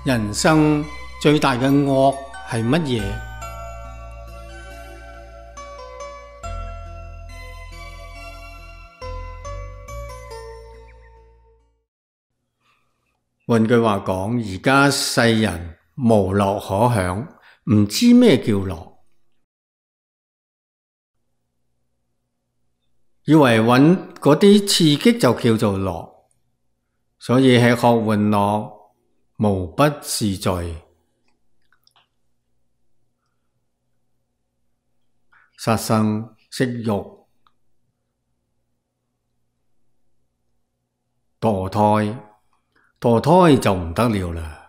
人生最大嘅惡係乜嘢？換句話講，而家世人無樂可享，唔知咩叫樂，以為搵嗰啲刺激就叫做樂，所以吃喝玩樂無不是罪。殺生色欲墮胎就唔得了啦。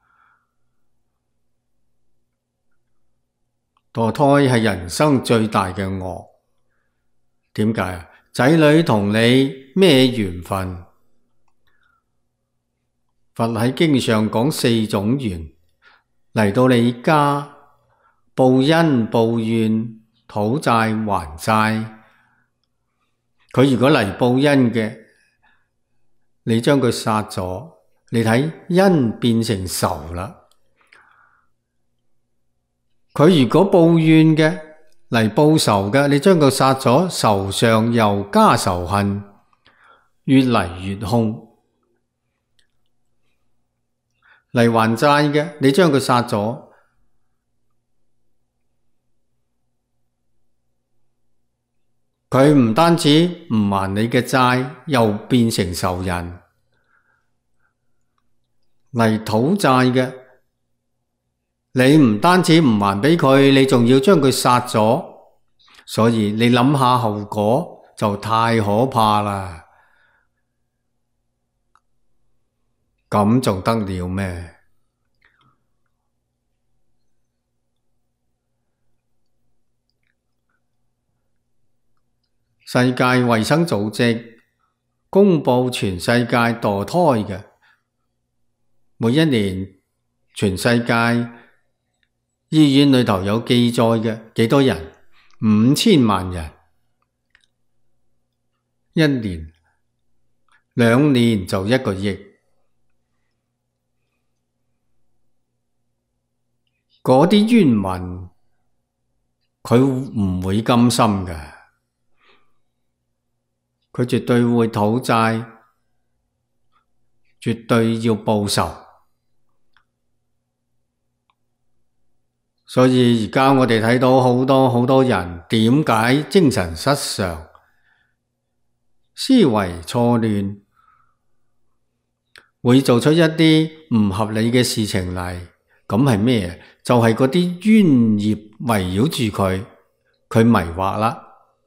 墮胎係人生最大嘅惡。點解啊？仔女同你咩緣分？佛喺經上講4種緣，嚟到你家報恩報怨，討債還債。佢如果嚟報恩嘅，你將佢殺咗，你睇恩變成仇啦。佢如果報怨嘅，嚟報仇嘅，你將佢殺咗，仇上又加仇恨，越嚟越兇。嚟還債嘅，你將佢殺咗，佢唔單止唔還你嘅債，又變成仇人。嚟討債嘅，你唔單止唔還畀佢，你仲要將佢殺咗，所以你諗下後果就太可怕啦。咁仲得了咩？世界衛生組織公佈全世界墮胎嘅，每一年全世界醫院裏頭有記載嘅幾多人？5000萬人，一年2年就1個億。嗰啲冤民佢唔會甘心嘅，佢絕對會討債，絕對要報仇。所以而家我哋睇到好多人點解精神失常、思維錯亂，會做出一啲唔合理嘅事情嚟？咁係咩？就係嗰啲冤業圍繞住佢迷惑啦。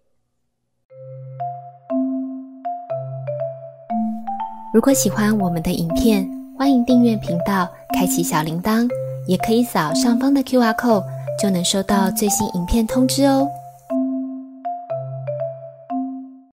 如果喜歡我們的影片，歡迎訂閱頻道，開啟小鈴鐺，也可以掃上方的QR code，就能收到最新影片通知哦。